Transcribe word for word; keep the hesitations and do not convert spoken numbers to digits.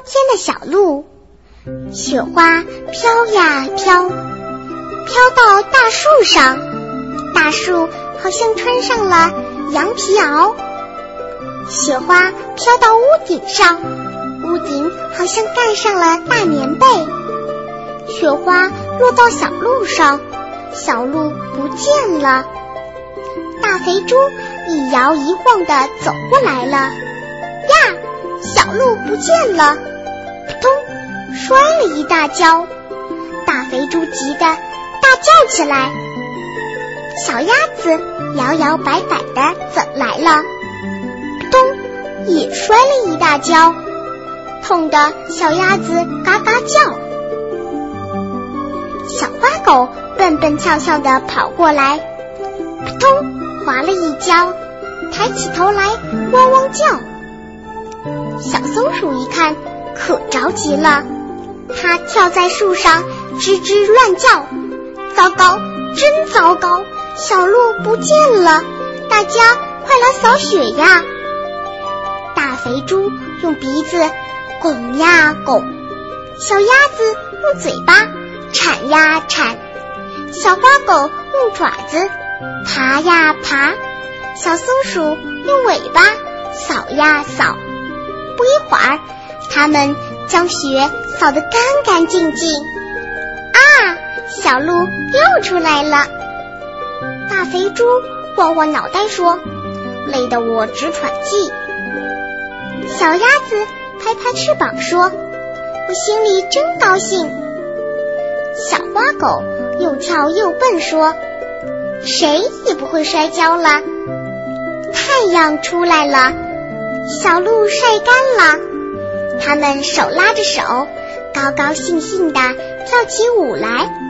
天的小路，雪花飘呀飘，飘到大树上，大树好像穿上了羊皮袄。雪花飘到屋顶上，屋顶好像盖上了大棉被。雪花落到小路上，小路不见了。大肥猪一摇一晃地走过来了，呀，小路不见了，扑通，摔了一大跤。大肥猪急得大叫起来。小鸭子摇摇摆摆地走来了，扑通，也摔了一大跤，痛得小鸭子嘎嘎叫。小花狗蹦蹦跳跳地跑过来，扑通，滑了一跤，抬起头来汪汪叫。小松鼠一看可着急了，它跳在树上吱吱乱叫。糟糕，真糟糕，小路不见了，大家快来扫雪呀！大肥猪用鼻子拱呀拱，小鸭子用嘴巴铲呀铲，小花狗用爪子爬呀爬，小松鼠用尾巴扫呀扫。不一会儿，它们将雪扫得干干净净。啊，小路又出来了！大肥猪晃晃脑袋说：“累得我直喘气。”小鸭子拍拍翅膀说：“我心里真高兴。”小花狗又跳又蹦说：“谁也不会摔跤了。”太阳出来了，小路晒干了，他们手拉着手，高高兴兴地跳起舞来。